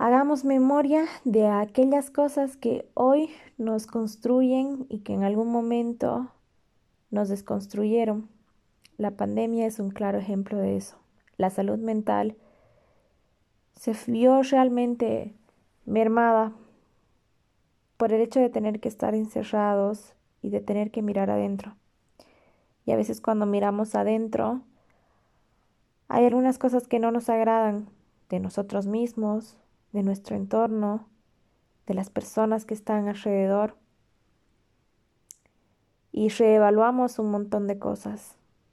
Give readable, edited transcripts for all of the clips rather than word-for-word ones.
Hagamos memoria de aquellas cosas que hoy nos construyen y que en algún momento nos desconstruyeron. La pandemia es un claro ejemplo de eso. La salud mental se vio realmente mermada por el hecho de tener que estar encerrados y de tener que mirar adentro. Y a veces cuando miramos adentro, hay algunas cosas que no nos agradan de nosotros mismos, de nuestro entorno, de las personas que están alrededor. Y reevaluamos un montón de cosas.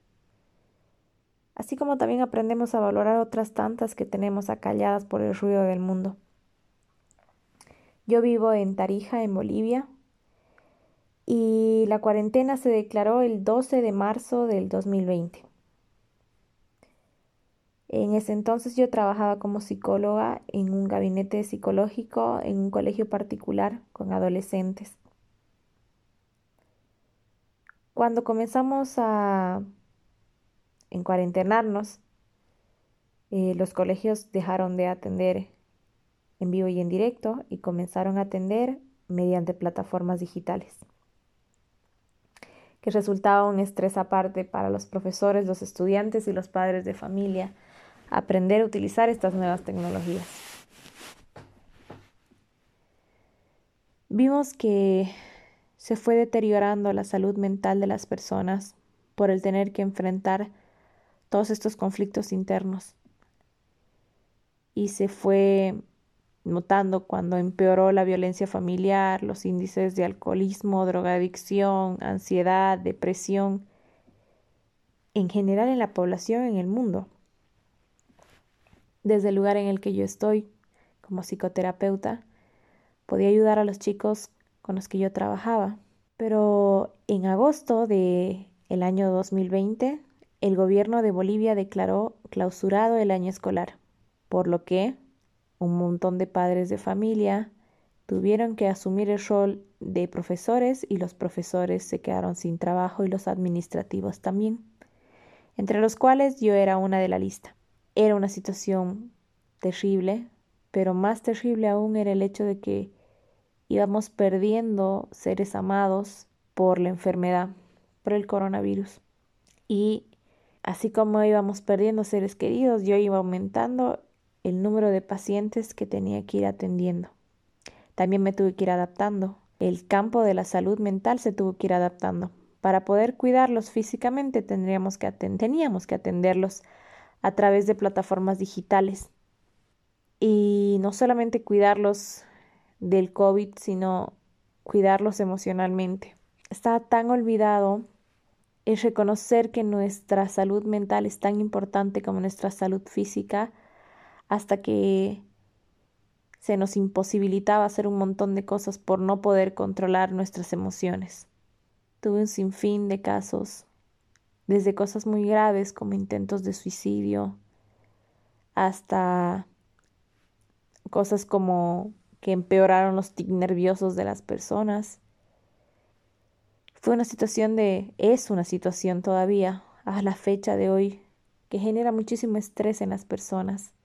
Así como también aprendemos a valorar otras tantas que tenemos acalladas por el ruido del mundo. Yo vivo en Tarija, en Bolivia, y la cuarentena se declaró el 12 de marzo del 2020. En ese entonces yo trabajaba como psicóloga en un gabinete psicológico en un colegio particular con adolescentes. Cuando comenzamos a encuarentenarnos, los colegios dejaron de atender en vivo y en directo y comenzaron a atender mediante plataformas digitales, que resultaba un estrés aparte para los profesores, los estudiantes y los padres de familia aprender a utilizar estas nuevas tecnologías. Vimos que se fue deteriorando la salud mental de las personas por el tener que enfrentar todos estos conflictos internos y se fue notando cuando empeoró la violencia familiar, los índices de alcoholismo, drogadicción, ansiedad, depresión, en general en la población en el mundo. Desde el lugar en el que yo estoy, como psicoterapeuta, podía ayudar a los chicos con los que yo trabajaba. Pero en agosto del año 2020, el gobierno de Bolivia declaró clausurado el año escolar, por lo que un montón de padres de familia tuvieron que asumir el rol de profesores y los profesores se quedaron sin trabajo y los administrativos también, entre los cuales yo era una de la lista. Era una situación terrible, pero más terrible aún era el hecho de que íbamos perdiendo seres amados por la enfermedad, por el coronavirus. Y así como íbamos perdiendo seres queridos, yo iba aumentando el número de pacientes que tenía que ir atendiendo. También me tuve que ir adaptando. El campo de la salud mental se tuvo que ir adaptando. Para poder cuidarlos físicamente teníamos que atenderlos a través de plataformas digitales. Y no solamente cuidarlos del COVID, sino cuidarlos emocionalmente. Está tan olvidado el reconocer que nuestra salud mental es tan importante como nuestra salud física hasta que se nos imposibilitaba hacer un montón de cosas por no poder controlar nuestras emociones. Tuve un sinfín de casos, desde cosas muy graves como intentos de suicidio, hasta cosas como que empeoraron los tics nerviosos de las personas. Es una situación todavía a la fecha de hoy que genera muchísimo estrés en las personas.